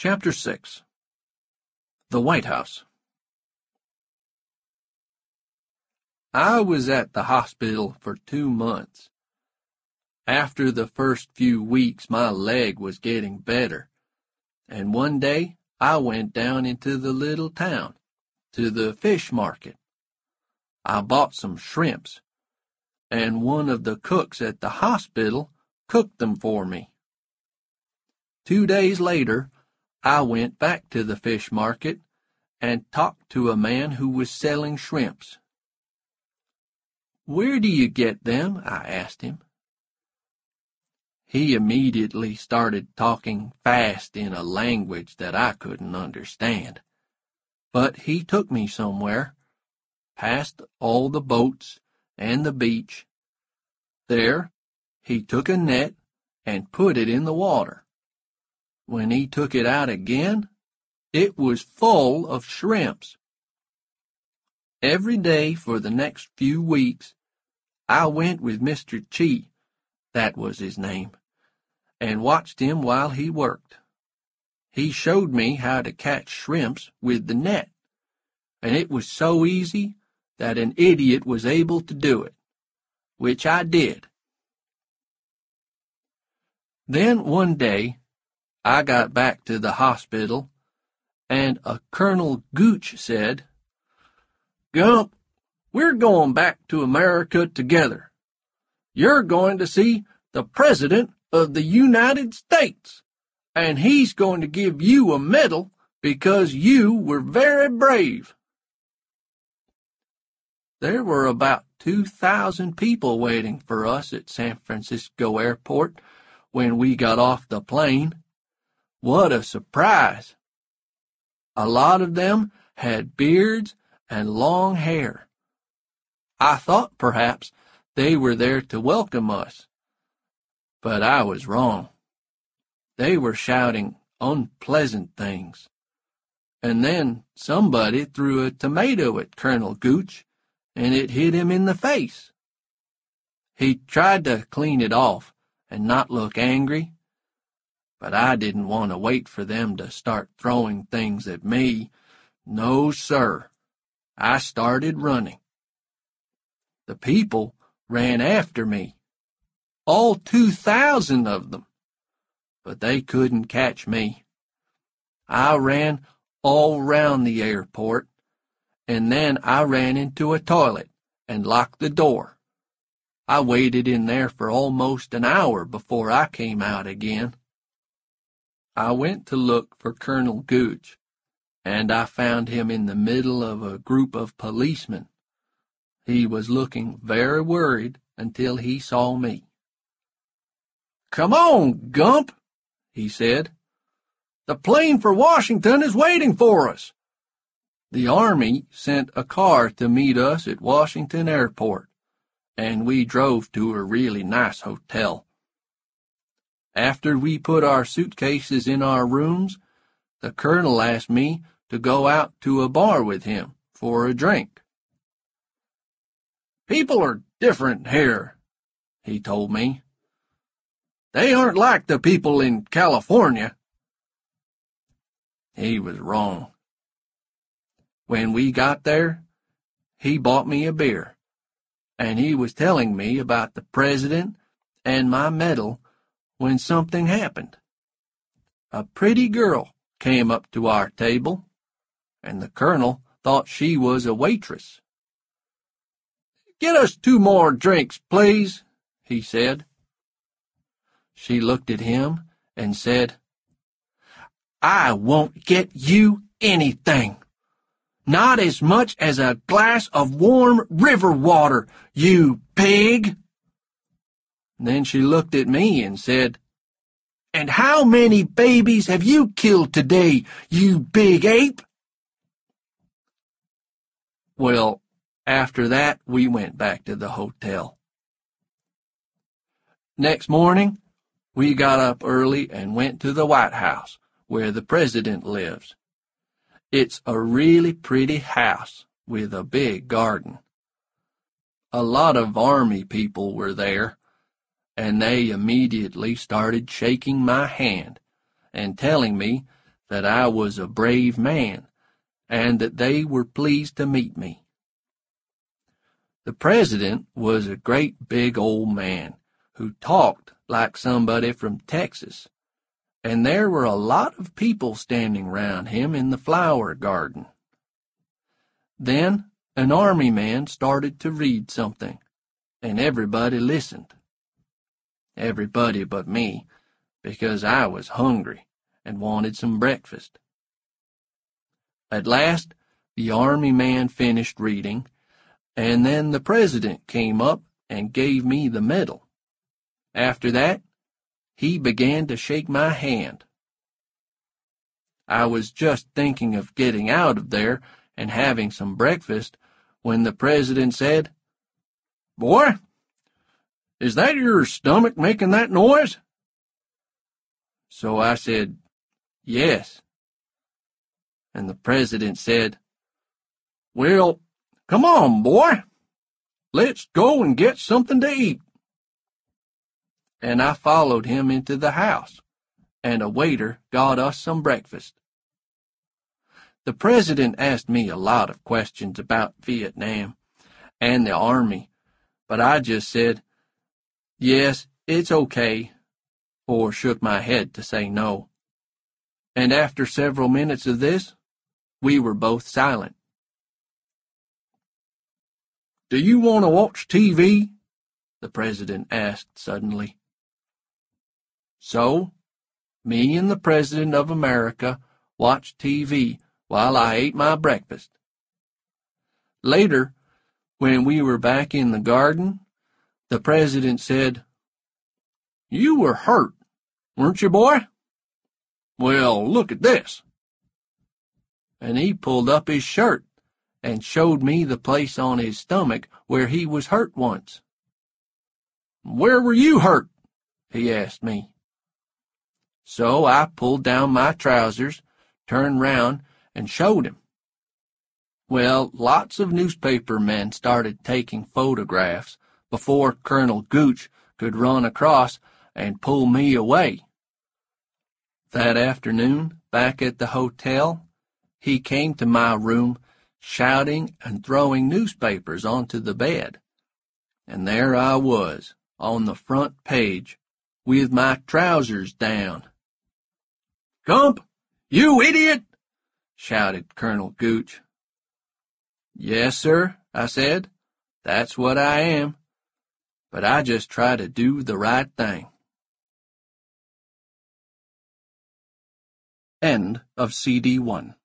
Chapter 6. The White House. I was at the hospital for 2 months. After the first few weeks, my leg was getting better, and one day I went down into the little town, to the fish market. I bought some shrimps, and one of the cooks at the hospital cooked them for me. 2 days later, I went back to the fish market and talked to a man who was selling shrimps. "Where do you get them?" I asked him. He immediately started talking fast in a language that I couldn't understand. But he took me somewhere, past all the boats and the beach. There, he took a net and put it in the water. When he took it out again, it was full of shrimps. Every day for the next few weeks, I went with Mr. Chi, that was his name, and watched him while he worked. He showed me how to catch shrimps with the net, and it was so easy that an idiot was able to do it, which I did. Then one day, I got back to the hospital, and a Colonel Gooch said, "Gump, we're going back to America together. You're going to see the President of the United States, and he's going to give you a medal because you were very brave." There were about 2,000 people waiting for us at San Francisco Airport when we got off the plane. What a surprise! A lot of them had beards and long hair. I thought perhaps they were there to welcome us, but I was wrong. They were shouting unpleasant things. And then somebody threw a tomato at Colonel Gooch, and it hit him in the face. He tried to clean it off and not look angry, but I didn't want to wait for them to start throwing things at me. No, sir. I started running. The people ran after me, all 2,000 of them, but they couldn't catch me. I ran all round the airport, and then I ran into a toilet and locked the door. I waited in there for almost an hour before I came out again. I went to look for Colonel Gooch, and I found him in the middle of a group of policemen. He was looking very worried until he saw me. "Come on, Gump," he said. "The plane for Washington is waiting for us." The Army sent a car to meet us at Washington Airport, and we drove to a really nice hotel. After we put our suitcases in our rooms, the colonel asked me to go out to a bar with him for a drink. "People are different here," he told me. "They aren't like the people in California." He was wrong. When we got there, he bought me a beer, and he was telling me about the president and my medal when something happened. A pretty girl came up to our table, and the colonel thought she was a waitress. "Get us 2 more drinks, please," he said. She looked at him and said, "I won't get you anything. Not as much as a glass of warm river water, you pig." Then she looked at me and said, "And how many babies have you killed today, you big ape?" Well, after that, we went back to the hotel. Next morning, we got up early and went to the White House, where the president lives. It's a really pretty house with a big garden. A lot of Army people were there, and they immediately started shaking my hand and telling me that I was a brave man and that they were pleased to meet me. The president was a great big old man who talked like somebody from Texas, and there were a lot of people standing round him in the flower garden. Then an army man started to read something, and everybody listened. Everybody but me, because I was hungry and wanted some breakfast. At last, the army man finished reading, and then the president came up and gave me the medal. After that, he began to shake my hand. I was just thinking of getting out of there and having some breakfast when the president said, "Boy, is that your stomach making that noise?" So I said, "Yes." And the president said, "Well, come on, boy. Let's go and get something to eat." And I followed him into the house, and a waiter got us some breakfast. The president asked me a lot of questions about Vietnam and the army, but I just said, "Yes, it's okay," or shook my head to say no. And after several minutes of this, we were both silent. "Do you want to watch TV?" the president asked suddenly. So, me and the President of America watched TV while I ate my breakfast. Later, when we were back in the garden, the president said, "You were hurt, weren't you, boy? Well, look at this." And he pulled up his shirt and showed me the place on his stomach where he was hurt once. "Where were you hurt?" he asked me. So I pulled down my trousers, turned round, and showed him. Well, lots of newspaper men started taking photographs before Colonel Gooch could run across and pull me away. That afternoon, back at the hotel, he came to my room shouting and throwing newspapers onto the bed. And there I was, on the front page, with my trousers down. "Gump, you idiot!" shouted Colonel Gooch. "Yes, sir," I said. "That's what I am. But I just try to do the right thing." End of CD 1.